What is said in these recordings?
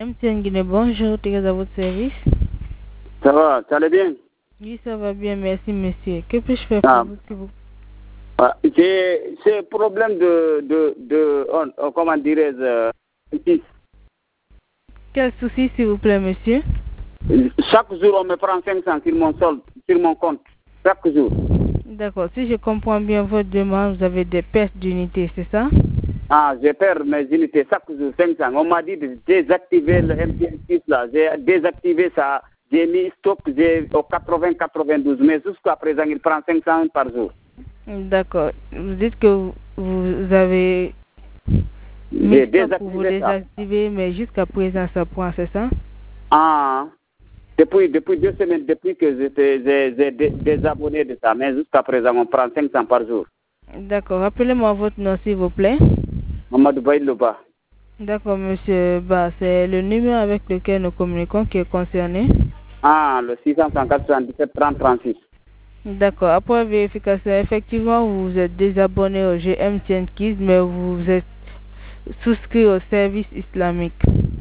MTN Guinée, bonjour, très à votre service. Ça va, ça allait bien? Oui, ça va bien, merci monsieur. Que puis-je faire pour vous, s'il vous plaît? C'est problème comment dirais-je, Quel souci, s'il vous plaît, monsieur? Chaque jour, on me prend 500 sur mon solde, sur mon compte. Chaque jour. D'accord. Si je comprends bien votre demande, vous avez des pertes d'unités, c'est ça? Ah, je perds mes unités chaque jour, 500. On m'a dit de désactiver le MTN6 là. J'ai désactivé ça. J'ai mis stop au 80-92. Mais jusqu'à présent, il prend 500 par jour. D'accord. Vous dites que vous avez mis stop pour vous désactiver, mais jusqu'à présent, ça prend, c'est ça? Ah, depuis 2 semaines, depuis que j'ai désabonné de ça. Mais jusqu'à présent, on prend 500 par jour. D'accord. Rappelez-moi votre nom, s'il vous plaît. Mamadou Baïlouba. D'accord, monsieur Ba. C'est le numéro avec lequel nous communiquons qui est concerné? Ah, le 677 30 36. D'accord. Après vérification, effectivement, vous êtes désabonné au GMTN Kids, mais vous êtes souscrit au service islamique.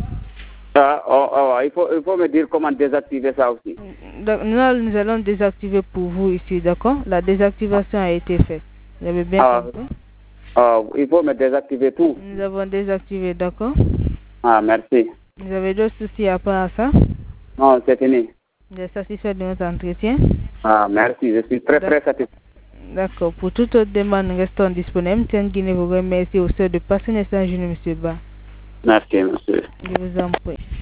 Il faut me dire comment désactiver ça aussi. Nous allons désactiver pour vous ici, d'accord? La désactivation a été faite. Vous avez bien compris? Il faut me désactiver tout. Nous avons désactivé, d'accord? Ah, merci. Vous avez d'autres soucis à part ça? Non, c'est fini. Vous êtes satisfait de notre entretien? Ah, merci. Je suis très satisfait. D'accord. Pour toute autre demande, nous restons disponibles. MTN Guinée vous remercie au sein de passer un journée, monsieur Ba. Merci, monsieur. Je vous en prie.